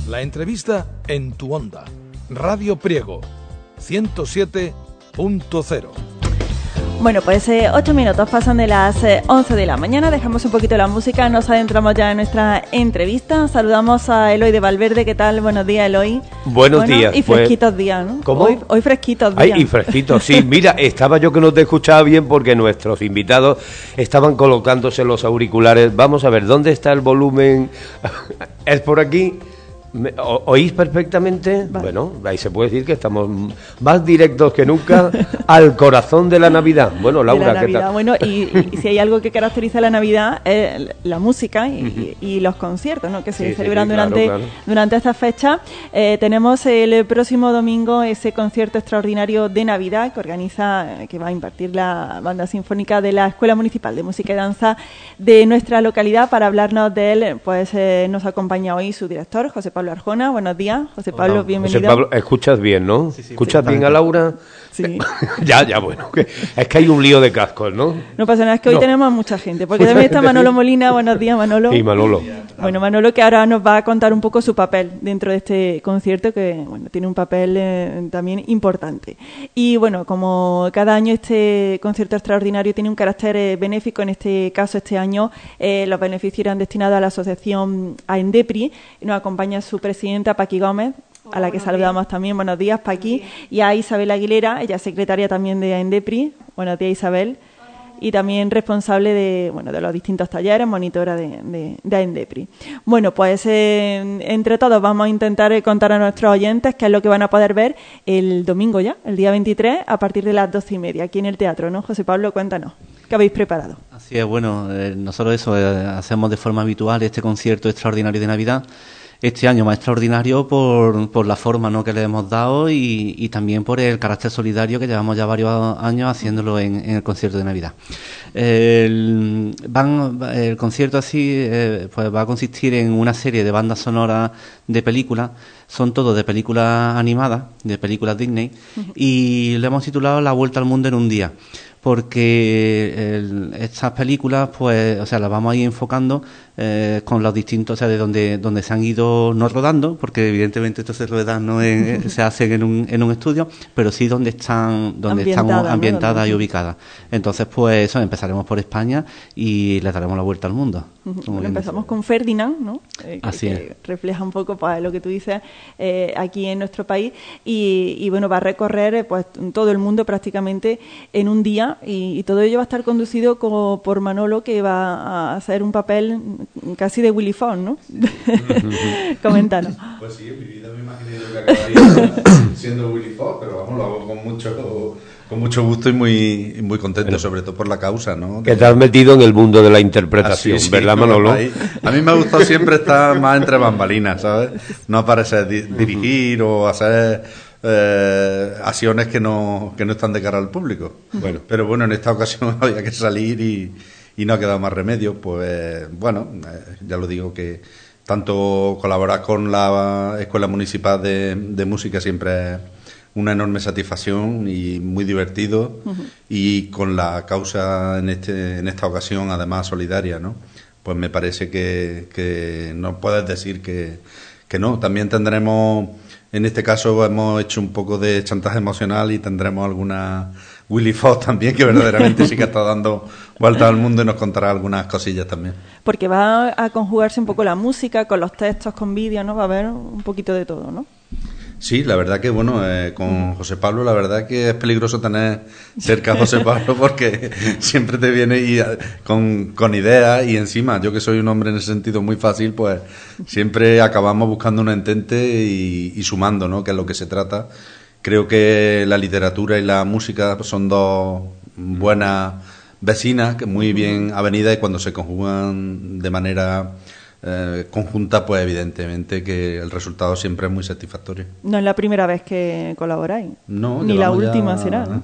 La entrevista en tu onda. Radio Priego, 107.0. Bueno, pues 8 minutos pasan de las 11 de la mañana, dejamos un poquito la música, nos adentramos ya en nuestra entrevista. Saludamos a Eloy de Valverde. ¿Qué tal? Buenos días, Eloy. Buenos días. Y fresquitos días, ¿no? ¿Cómo? Hoy fresquitos días. Ay, y fresquitos, sí. Mira, estaba yo que no te escuchaba bien porque nuestros invitados estaban colocándose los auriculares. Vamos a ver, ¿dónde está el volumen? ¿Es por aquí? ¿Oís perfectamente? Vale. Bueno, ahí se puede decir que estamos más directos que nunca al corazón de la Navidad. Bueno, Laura, ¿qué tal? Bueno, y si hay algo que caracteriza la Navidad es la música y los conciertos, ¿no? Que se celebran durante esta fecha. Tenemos el próximo domingo ese concierto extraordinario de Navidad que va a impartir la Banda Sinfónica de la Escuela Municipal de Música y Danza de nuestra localidad. Para hablarnos de él, pues nos acompaña hoy su director, José Pablo Arjona. Buenos días, José Pablo, Hola, bienvenido. José Pablo, escuchas bien, ¿no? Sí, ¿Escuchas bien a Laura? Sí. Ya, bueno, es que hay un lío de cascos, ¿no? No pasa nada, es que hoy tenemos a mucha gente, porque también está Manolo Molina. Buenos días, Manolo. Y Manolo. Bueno, Manolo, que ahora nos va a contar un poco su papel dentro de este concierto, que bueno, tiene un papel también importante. Y bueno, como cada año este concierto extraordinario tiene un carácter benéfico, en este caso este año los beneficios irán destinados a la asociación AENDEPRI. Nos acompaña su presidenta, Paqui Gómez, a la que saludamos también. Buenos días, Paqui. Y a Isabel Aguilera, ella es secretaria también de AENDEPRI. Buenos días, Isabel. Y también responsable de los distintos talleres, monitora de AENDEPRI. Bueno, pues entre todos vamos a intentar contar a nuestros oyentes qué es lo que van a poder ver el domingo ya, el día 23, a partir de las 12:30, aquí en el teatro, ¿no? José Pablo, cuéntanos, ¿qué habéis preparado? Así es, bueno, nosotros hacemos de forma habitual este concierto extraordinario de Navidad. Este año más extraordinario por la forma, ¿no?, que le hemos dado y también por el carácter solidario que llevamos ya varios años haciéndolo en el concierto de Navidad. El concierto así pues va a consistir en una serie de bandas sonoras de películas. Son todos de películas animadas, de películas Disney, y le hemos titulado La Vuelta al Mundo en un Día, porque estas películas, pues, o sea, las vamos a ir enfocando con los distintos, o sea, de donde se han ido no rodando, porque evidentemente esto se rueda, no se hacen en un estudio, pero sí donde están ambientadas, ¿no?, y ubicadas. Entonces, pues eso, empezaremos por España y le daremos la vuelta al mundo. Bueno, empezamos con Ferdinand, ¿no? Así que refleja un poco pues, lo que tú dices aquí en nuestro país y bueno, va a recorrer pues todo el mundo prácticamente en un día y todo ello va a estar conducido por Manolo, que va a hacer un papel casi de Willy Fox, ¿no? Coméntanos. Pues sí, en mi vida me imaginé yo que acabaría siendo Willy Fox, pero vamos, lo hago con mucho gusto y muy contento, sobre todo por la causa, ¿no? Que te has metido en el mundo de la interpretación, sí, ¿verdad, Manolo? A mí me ha gustado siempre estar más entre bambalinas, ¿sabes? No aparecer dirigir o hacer acciones que no están de cara al público. Bueno, pero bueno, en esta ocasión había que salir y no ha quedado más remedio. Pues bueno, ya lo digo, que tanto colaborar con la Escuela Municipal de Música siempre es una enorme satisfacción y muy divertido, y con la causa en esta ocasión además solidaria, ¿no? Pues me parece que no puedes decir que no. También tendremos, en este caso hemos hecho un poco de chantaje emocional y tendremos alguna Willy Fox también, que verdaderamente sí que está dando vueltas al mundo y nos contará algunas cosillas también. Porque va a conjugarse un poco la música con los textos, con vídeos, ¿no? Va a haber un poquito de todo, ¿no? Sí, la verdad que, bueno, con José Pablo, la verdad que es peligroso tener cerca a José Pablo porque siempre te viene con ideas, y encima, yo que soy un hombre en ese sentido muy fácil, pues siempre acabamos buscando un entente y sumando, ¿no?, que es lo que se trata. Creo que la literatura y la música son dos buenas vecinas, que muy bien avenidas, y cuando se conjugan de manera conjunta, pues evidentemente que el resultado siempre es muy satisfactorio. No es la primera vez que colaboráis. No, ni la última será, ¿no?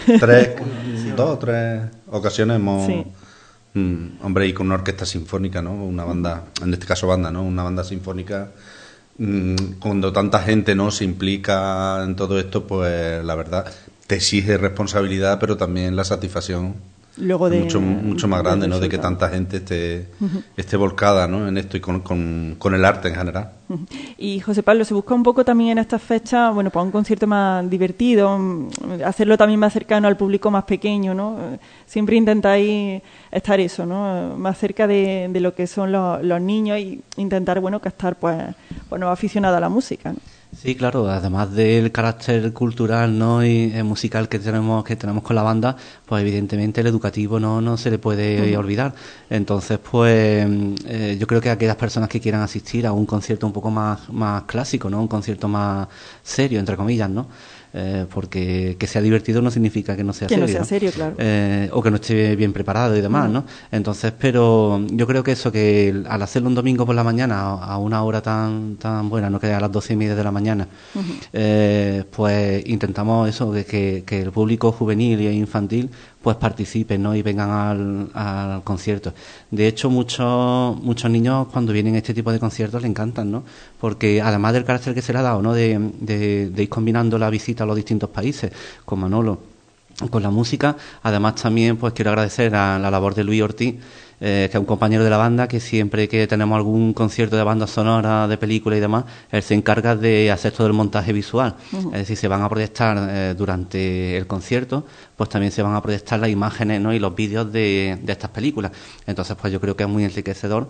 2 o 3 ocasiones hemos... Sí. Hombre, y con una orquesta sinfónica, ¿no? Una banda, en este caso banda, ¿no? Una banda sinfónica. Cuando tanta gente, ¿no?, se implica en todo esto, pues la verdad te exige responsabilidad, pero también la satisfacción luego de mucho más grande, ¿no? De que tanta gente esté volcada, ¿no? En esto y con el arte en general. Y José Pablo, se busca un poco también en estas fechas, bueno, para un concierto más divertido, hacerlo también más cercano al público más pequeño, ¿no? Siempre intentáis estar eso, ¿no? Más cerca de lo que son los niños y intentar, bueno, captar, pues aficionados a la música, ¿no? Sí, claro, además del carácter cultural, ¿no? y musical que tenemos con la banda, pues evidentemente el educativo no se le puede olvidar. Entonces, pues yo creo que aquellas personas que quieran asistir a un concierto un poco más clásico, ¿no? Un concierto más serio, entre comillas, ¿no? Porque que sea divertido no significa que no sea serio. Que no sea serio, claro. O que no esté bien preparado y demás, ¿no? Entonces, pero yo creo que eso, que al hacerlo un domingo por la mañana a una hora tan buena, no que a las 12:30 de la mañana, pues intentamos eso, que el público juvenil e infantil pues participen, ¿no? Y vengan al concierto. De hecho, muchos niños cuando vienen a este tipo de conciertos les encantan, ¿no? Porque además del carácter que se le ha dado, ¿no? De ir combinando la visita a los distintos países con Manolo, con la música, además también pues quiero agradecer a la labor de Luis Ortiz, que es un compañero de la banda, que siempre que tenemos algún concierto de banda sonora, de película y demás, él se encarga de hacer todo el montaje visual. Es decir, se van a proyectar durante el concierto, pues también se van a proyectar las imágenes, ¿no? Y los vídeos de estas películas. Entonces, pues yo creo que es muy enriquecedor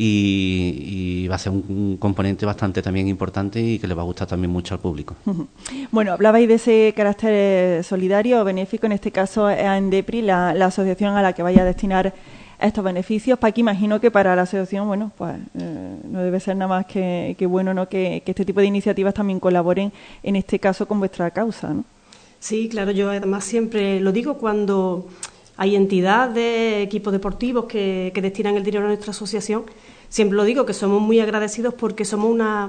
y va a ser un componente bastante también importante y que le va a gustar también mucho al público. Bueno, hablabais de ese carácter solidario o benéfico, en este caso es AENDEPRI, la asociación a la que vaya a destinar estos beneficios. Paqui, imagino que para la asociación, bueno, pues no debe ser nada más que bueno, ¿no? Que este tipo de iniciativas también colaboren, en este caso, con vuestra causa, ¿no? Sí, claro, yo además siempre lo digo cuando hay entidades, equipos deportivos que destinan el dinero a nuestra asociación, siempre lo digo, que somos muy agradecidos porque somos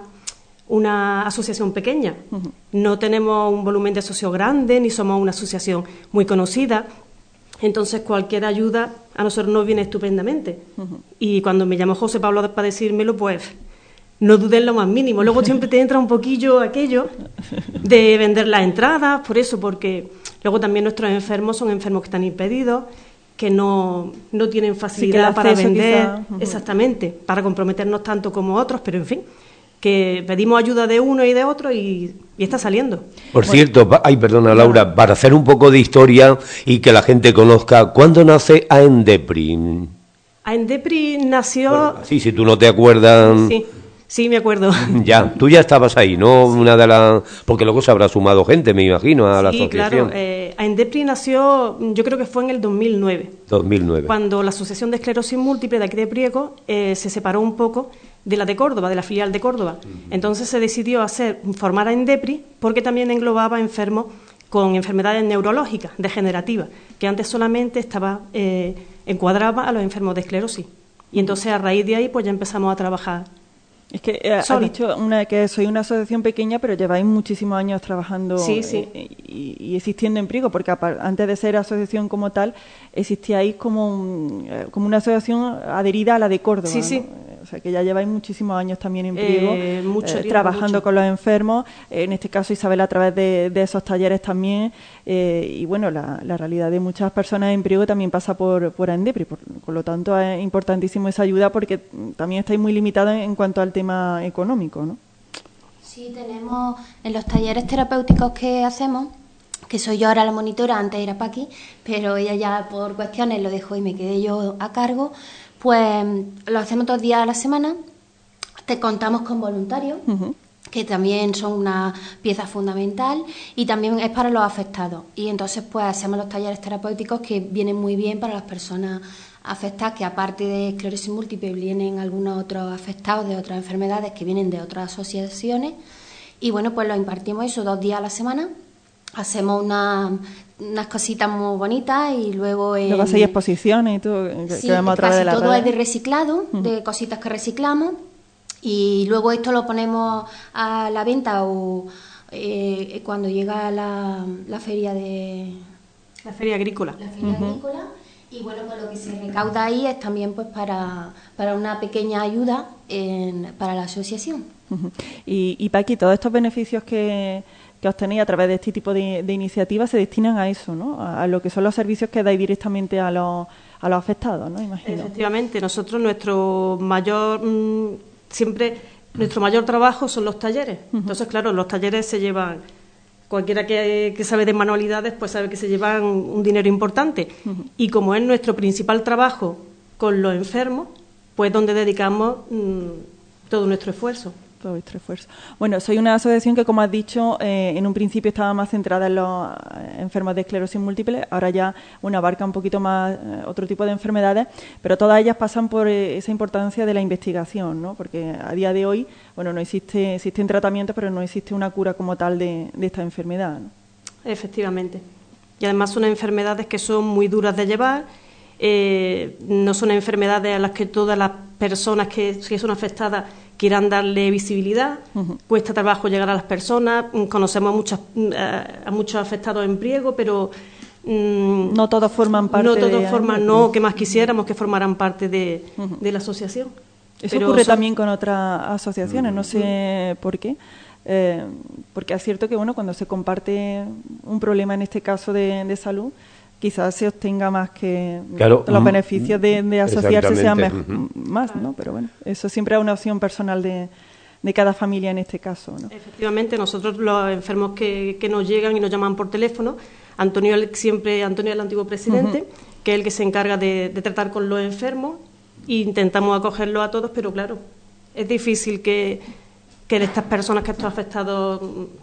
una asociación pequeña. No tenemos un volumen de socios grande, ni somos una asociación muy conocida. Entonces, cualquier ayuda a nosotros nos viene estupendamente. Y cuando me llamó José Pablo para decírmelo, pues no dudé en lo más mínimo. Luego siempre te entra un poquillo aquello de vender las entradas, porque luego también nuestros enfermos son enfermos que están impedidos, que no tienen facilidad para vender, exactamente, para comprometernos tanto como otros, pero en fin, que pedimos ayuda de uno y de otro y está saliendo. Por cierto, perdona Laura, para hacer un poco de historia y que la gente conozca, ¿cuándo nace AENDEPRI? AENDEPRI nació... Bueno, sí, si tú no te acuerdas... Sí, me acuerdo. Ya, tú ya estabas ahí, ¿no? Sí. Una de las... Porque luego se habrá sumado gente, me imagino, a la asociación. Sí, claro. AENDEPRI nació, yo creo que fue en el 2009. 2009. Cuando la Asociación de Esclerosis Múltiple de aquí de Priego se separó un poco de la de Córdoba, de la filial de Córdoba. Entonces se decidió formar AENDEPRI porque también englobaba enfermos con enfermedades neurológicas, degenerativas, que antes solamente encuadraba a los enfermos de esclerosis. Y entonces a raíz de ahí pues ya empezamos a trabajar. Es que has dicho que soy una asociación pequeña, pero lleváis muchísimos años trabajando y existiendo en Priego, porque antes de ser asociación como tal, existíais como una asociación adherida a la de Córdoba. Sí, sí. ¿no? O sea, que ya lleváis muchísimos años también en Priego, trabajando con los enfermos, en este caso Isabel a través de esos talleres también, y bueno, la realidad de muchas personas en Priego también pasa por AENDEPRI, por lo tanto es importantísimo esa ayuda porque también estáis muy limitados en cuanto al tema económico, ¿no? Sí, tenemos en los talleres terapéuticos que hacemos, que soy yo ahora la monitora, antes era Paqui, pero ella ya por cuestiones lo dejó y me quedé yo a cargo. Pues lo hacemos 2 días a la semana, te contamos con voluntarios, que también son una pieza fundamental, y también es para los afectados. Y entonces pues hacemos los talleres terapéuticos que vienen muy bien para las personas afectadas, que aparte de esclerosis múltiple vienen algunos otros afectados de otras enfermedades que vienen de otras asociaciones. Y bueno, pues lo impartimos eso 2 días a la semana. Hacemos unas cositas muy bonitas y luego... Luego hacéis exposiciones y todo, sí, que vemos a través de la todo red. Es de reciclado, de cositas que reciclamos, y luego esto lo ponemos a la venta o cuando llega la feria de... La feria agrícola. La feria agrícola, y bueno, pues lo que se recauda ahí es también pues para una pequeña ayuda para la asociación. Y Paqui, todos estos beneficios que que obtenéis a través de este tipo de iniciativas se destinan a eso, ¿no? A lo que son los servicios que dais directamente a los afectados, ¿no? Imagino. Efectivamente, nosotros nuestro mayor trabajo son los talleres. Entonces, claro, los talleres se llevan, cualquiera que sabe de manualidades, pues sabe que se llevan un dinero importante. Y como es nuestro principal trabajo con los enfermos, pues donde dedicamos todo nuestro esfuerzo. Todo vuestro esfuerzo. Bueno, soy una asociación que, como has dicho, en un principio estaba más centrada en los enfermos de esclerosis múltiple, ahora ya abarca un poquito más otro tipo de enfermedades, pero todas ellas pasan por esa importancia de la investigación, ¿no? Porque a día de hoy, bueno, existen tratamientos, pero no existe una cura como tal de esta enfermedad, ¿no? Efectivamente. Y además son enfermedades que son muy duras de llevar, no son enfermedades a las que todas las personas que son afectadas quieran darle visibilidad. Cuesta trabajo llegar a las personas, conocemos a muchos afectados en Priego, pero no todos forman parte que más quisiéramos que formaran parte de la asociación. Eso ocurre también con otras asociaciones, no sé por qué. Porque es cierto que cuando se comparte un problema, en este caso de salud, quizás se obtenga más que los beneficios de asociarse sean más, ¿no? Pero bueno, eso siempre es una opción personal de cada familia en este caso, ¿no? Efectivamente, nosotros los enfermos que nos llegan y nos llaman por teléfono, Antonio es el antiguo presidente, que es el que se encarga de tratar con los enfermos, e intentamos acogerlos a todos, pero claro, es difícil que estas personas, que estos afectados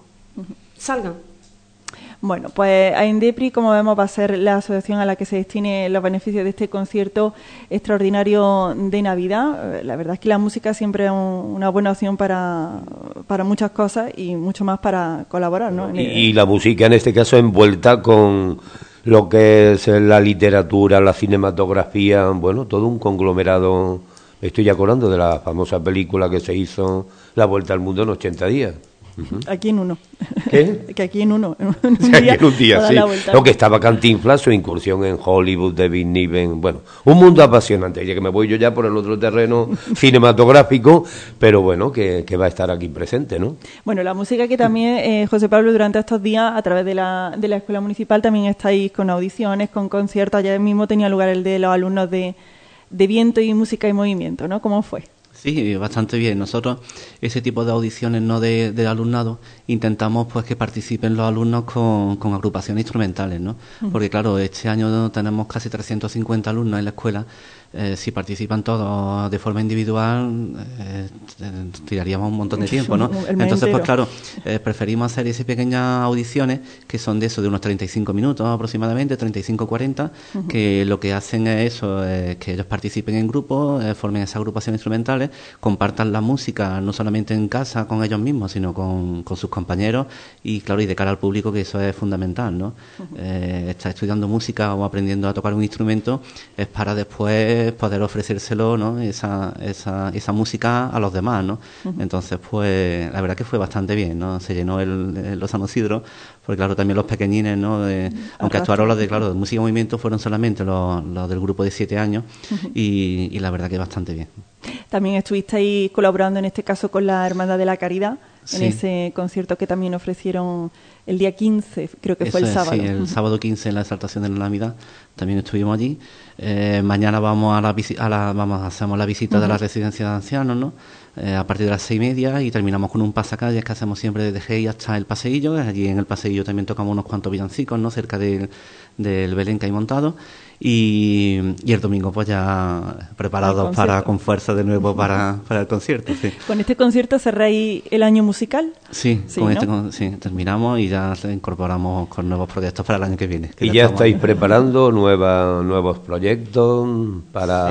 salgan. Bueno, pues AINDEPRI, como vemos, va a ser la asociación a la que se destine los beneficios de este concierto extraordinario de Navidad. La verdad es que la música siempre es una buena opción para muchas cosas y mucho más para colaborar, ¿no? Y la música, en este caso, envuelta con lo que es la literatura, la cinematografía, bueno, todo un conglomerado. Me estoy acordando de la famosa película que se hizo, La Vuelta al Mundo en 80 días. Aquí en uno. ¿Qué? Que aquí en uno. Aquí en un día, sí. Lo que estaba Cantinflas, su incursión en Hollywood, David Niven. Bueno, un mundo apasionante. Ya que me voy yo ya por el otro terreno cinematográfico, pero bueno, que va a estar aquí presente, ¿no? Bueno, la música que también, José Pablo, durante estos días, a través de la Escuela Municipal, también estáis con audiciones, con conciertos. Ayer mismo tenía lugar el de los alumnos de Viento y Música y Movimiento, ¿no? ¿Cómo fue? Sí, bastante bien. Nosotros, ese tipo de audiciones no de alumnado, intentamos pues que participen los alumnos con agrupaciones instrumentales, ¿no? Porque claro, este año tenemos casi 350 alumnos en la escuela. Si participan todos de forma individual, tiraríamos un montón de tiempo, ¿no? Entonces, pues claro, preferimos hacer esas pequeñas audiciones que son de unos 35 minutos aproximadamente, 35-40, que lo que hacen es eso, que ellos participen en grupos, formen esas agrupaciones instrumentales, compartan la música no solamente en casa con ellos mismos, sino con sus compañeros y claro, y de cara al público, que eso es fundamental, ¿no? Estar estudiando música o aprendiendo a tocar un instrumento es para después poder ofrecérselo, ¿no? Esa música a los demás, ¿no? Entonces, pues la verdad que fue bastante bien, ¿no? Se llenó los San Isidro, porque claro, también los pequeñines, ¿no? Aunque actuaron los de música y movimiento, fueron solamente los del grupo de 7 años y la verdad que bastante bien. También estuvisteis colaborando en este caso con la Hermandad de la Caridad, en ese concierto que también ofrecieron el día 15, creo que fue el sábado. Sí, el sábado 15 en la exaltación de la Navidad, también estuvimos allí. Mañana vamos hacemos la visita de la residencia de ancianos, ¿no? A partir de las 6:30 y terminamos con un pasacalles que hacemos siempre desde Gey hasta el paseillo. Allí en el paseillo también tocamos unos cuantos villancicos, ¿no? Cerca del Belén que hay montado. Y el domingo pues ya preparados con fuerza de nuevo para el concierto. Sí. ¿Con este concierto cerráis el año musical? Sí, terminamos y ya incorporamos con nuevos proyectos para el año que viene. ¿Y ya estáis preparando nuevos proyectos para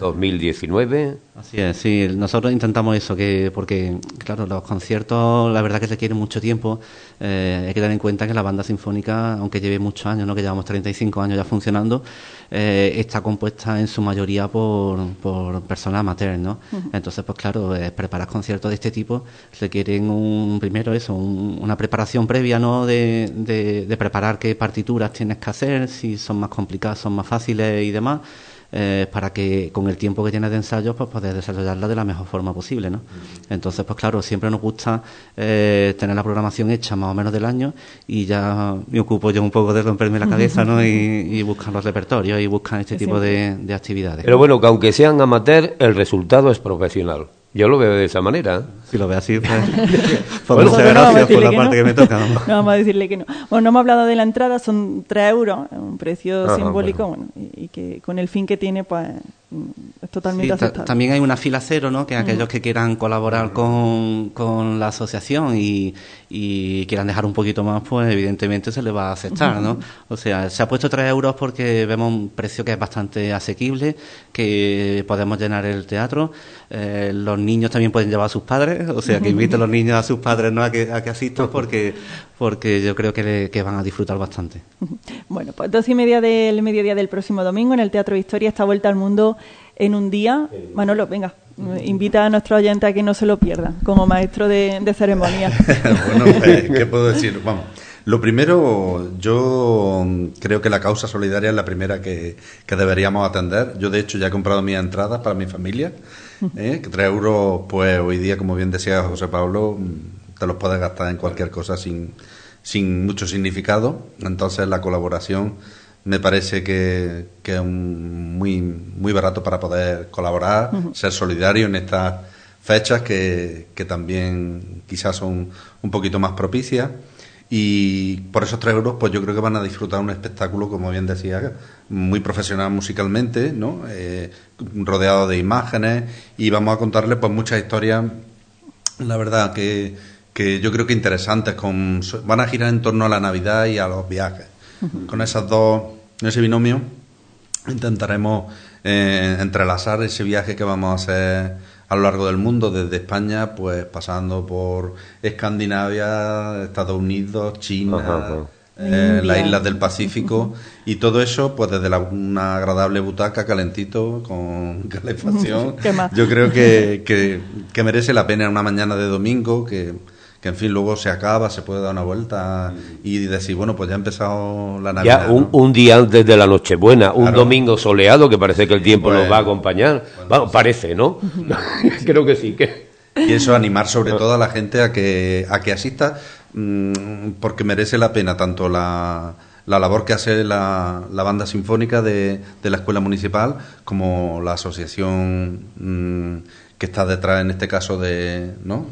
2019? Así es, sí, nosotros intentamos eso, porque claro, los conciertos la verdad que requieren mucho tiempo. Hay que tener en cuenta que la banda sinfónica, aunque lleve muchos años, ¿no? Que llevamos 35 años ya funcionando, está compuesta en su mayoría por personas amateurs, ¿no? Entonces, pues claro, preparar conciertos de este tipo requieren una preparación previa, ¿no? De preparar qué partituras tienes que hacer, si son más complicadas, son más fáciles y demás. para que con el tiempo que tienes de ensayos pues poder desarrollarla de la mejor forma posible, ¿no? Entonces, pues claro, siempre nos gusta tener la programación hecha más o menos del año y ya me ocupo yo un poco de romperme la cabeza, ¿no? Y buscar los repertorios y buscar este tipo de actividades. Pero bueno, que aunque sean amateur, el resultado es profesional. Yo lo veo de esa manera. Si lo ve así, pues muchas gracias por la parte que me toca. No vamos a decirle que no. Bueno, no hemos hablado de la entrada, son 3 euros, un precio simbólico, bueno, y que con el fin que tiene, pues es totalmente aceptable. También hay una fila cero, ¿no? Que aquellos que quieran colaborar con la asociación y quieran dejar un poquito más, pues evidentemente se les va a aceptar, ¿no? O sea, se ha puesto 3 euros porque vemos un precio que es bastante asequible, que podemos llenar el teatro. Los niños también pueden llevar a sus padres, o sea, que inviten los niños a sus padres, ¿no? a que asistan porque yo creo que van a disfrutar bastante. Bueno, pues 2:30 del mediodía del próximo domingo en el Teatro Victoria, esta vuelta al mundo en un día. Manolo, venga, invita a nuestros oyentes a que no se lo pierdan, como maestro de ceremonia. Bueno, ¿qué puedo decir? Vamos, lo primero, yo creo que la causa solidaria es la primera que deberíamos atender. Yo, de hecho, ya he comprado mis entradas para mi familia, que 3 euros, pues hoy día, como bien decía José Pablo, te los puedes gastar en cualquier cosa sin mucho significado. Entonces, la colaboración me parece que es muy barato para poder colaborar, ser solidario en estas fechas que también quizás son un poquito más propicias. Y por esos 3 euros, pues yo creo que van a disfrutar un espectáculo, como bien decía, muy profesional musicalmente, ¿no? Rodeado de imágenes, y vamos a contarles pues muchas historias, la verdad que yo creo que interesantes, van a girar en torno a la Navidad y a los viajes. Con ese binomio intentaremos entrelazar ese viaje que vamos a hacer a lo largo del mundo, desde España, pues pasando por Escandinavia, Estados Unidos, China, las islas del Pacífico, y todo eso pues desde una agradable butaca, calentito, con calefacción. Yo creo que merece la pena una mañana de domingo, que en fin luego se acaba, se puede dar una vuelta y decir, bueno, pues ya ha empezado la Navidad. Ya un día antes de la Nochebuena, claro. Un domingo soleado, que parece que el tiempo nos va a acompañar. Bueno, parece, ¿no? Creo que sí. Y eso, animar sobre todo a la gente a que asista, porque merece la pena tanto la labor que hace la banda sinfónica de la Escuela Municipal, como la asociación que está detrás, en este caso, de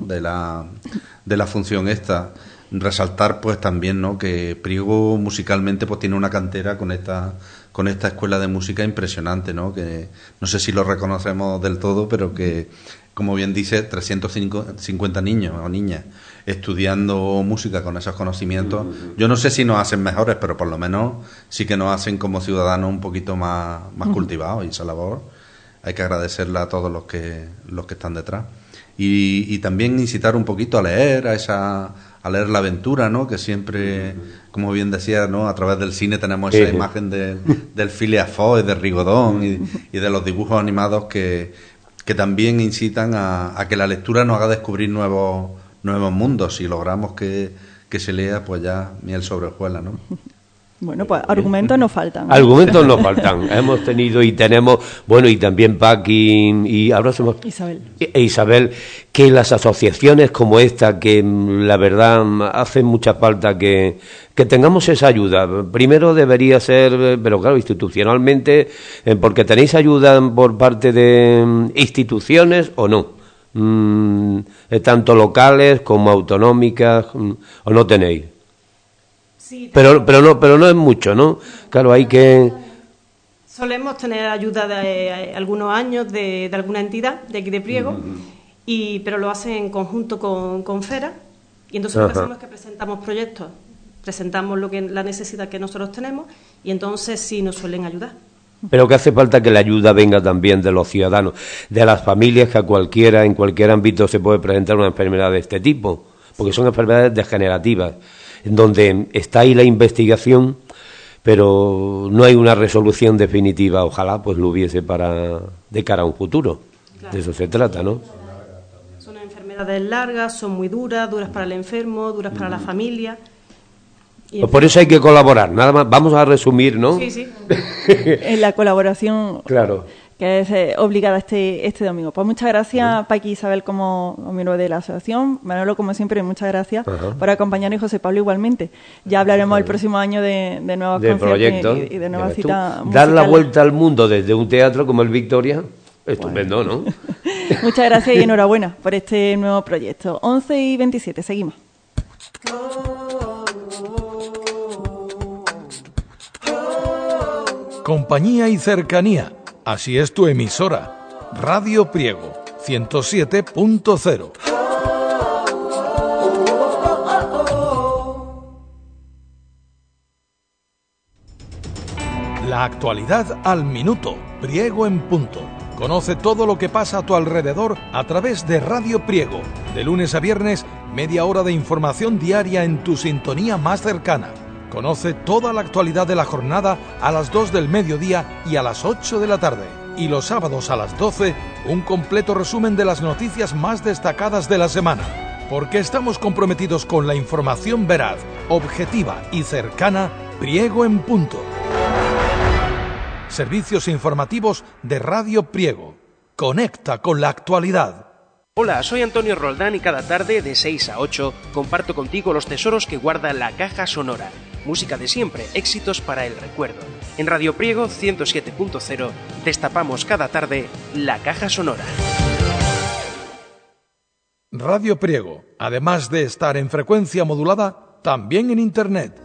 la función esta. Resaltar pues también, ¿no?, que Priego musicalmente pues tiene una cantera con esta escuela de música impresionante, ¿no? Que no sé si lo reconocemos del todo, pero que, como bien dice, 350 niños o niñas estudiando música con esos conocimientos. Yo no sé si nos hacen mejores, pero por lo menos sí que nos hacen como ciudadanos un poquito más cultivados, y esa labor hay que agradecerla a todos los que están detrás. Y también incitar un poquito a leer, a leer la aventura, ¿no? Que siempre, como bien decía, ¿no?, a través del cine tenemos esa imagen del Phileas Fogg, de Rigodón y de los dibujos animados que también incitan a que la lectura nos haga descubrir nuevos mundos. Si logramos que se lea, pues ya miel sobre hojuelas, ¿no? Bueno, pues argumentos nos faltan. Argumentos nos faltan. Hemos tenido y tenemos, bueno, y también Paqui y ahora somos Isabel, que las asociaciones como esta, que la verdad hacen mucha falta que tengamos esa ayuda. Primero debería ser, pero claro, institucionalmente, porque tenéis ayuda por parte de instituciones o no, tanto locales como autonómicas, o no tenéis. Sí, pero no es mucho, ¿no? Claro, hay que... Solemos tener ayuda de algunos años de alguna entidad de aquí de Priego, pero lo hacen en conjunto con FERA, y entonces lo que hacemos es que presentamos proyectos, presentamos la necesidad que nosotros tenemos, y entonces sí nos suelen ayudar. Pero que hace falta que la ayuda venga también de los ciudadanos, de las familias, que en cualquier ámbito se puede presentar una enfermedad de este tipo, porque son enfermedades degenerativas, en donde está ahí la investigación, pero no hay una resolución definitiva. Ojalá pues lo hubiese de cara a un futuro. Claro. De eso se trata, ¿no? Son enfermedades largas, son muy duras para el enfermo, duras para la familia, Pues por eso hay que colaborar, nada más. Vamos a resumir, ¿no? Sí, sí. En la colaboración. Claro. Que es obligada este domingo. Pues muchas gracias, Paqui Isabel, como miembro de la asociación. Manolo, como siempre, muchas gracias por acompañarnos, y José Pablo igualmente. Ya hablaremos el próximo año de nuevos conciertos y de nuevas citas musicales. Dar la vuelta al mundo desde un teatro como el Victoria, estupendo, ¿no? Muchas gracias y enhorabuena por este nuevo proyecto. 11:27, seguimos. Compañía y cercanía. Así es tu emisora. Radio Priego 107.0. La actualidad al minuto. Priego en punto. Conoce todo lo que pasa a tu alrededor a través de Radio Priego. De lunes a viernes, media hora de información diaria en tu sintonía más cercana. Conoce toda la actualidad de la jornada a las 2 del mediodía y a las 8 de la tarde. Y los sábados a las 12, un completo resumen de las noticias más destacadas de la semana. Porque estamos comprometidos con la información veraz, objetiva y cercana. Priego en punto. Servicios informativos de Radio Priego. Conecta con la actualidad. Hola, soy Antonio Roldán y cada tarde de 6 a 8 comparto contigo los tesoros que guarda la caja sonora. Música de siempre, éxitos para el recuerdo. En Radio Priego 107.0 destapamos cada tarde la caja sonora. Radio Priego, además de estar en frecuencia modulada, también en Internet.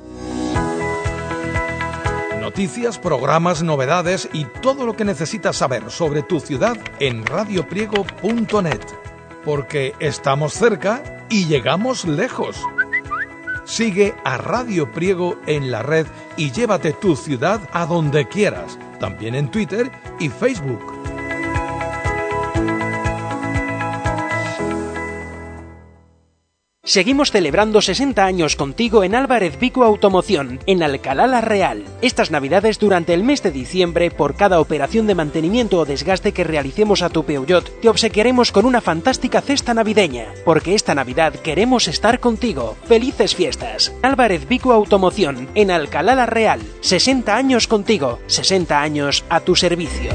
Noticias, programas, novedades y todo lo que necesitas saber sobre tu ciudad en radiopriego.net. Porque estamos cerca y llegamos lejos. Sigue a Radio Priego en la red y llévate tu ciudad a donde quieras, también en Twitter y Facebook. Seguimos celebrando 60 años contigo en Álvarez Vico Automoción, en Alcalá la Real. Estas navidades, durante el mes de diciembre, por cada operación de mantenimiento o desgaste que realicemos a tu Peugeot, te obsequiaremos con una fantástica cesta navideña. Porque esta Navidad queremos estar contigo. ¡Felices fiestas! Álvarez Vico Automoción, en Alcalá la Real. 60 años contigo, 60 años a tu servicio.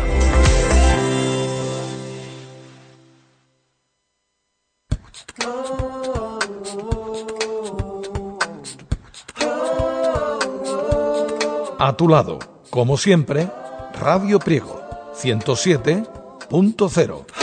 A tu lado, como siempre, Radio Priego 107.0.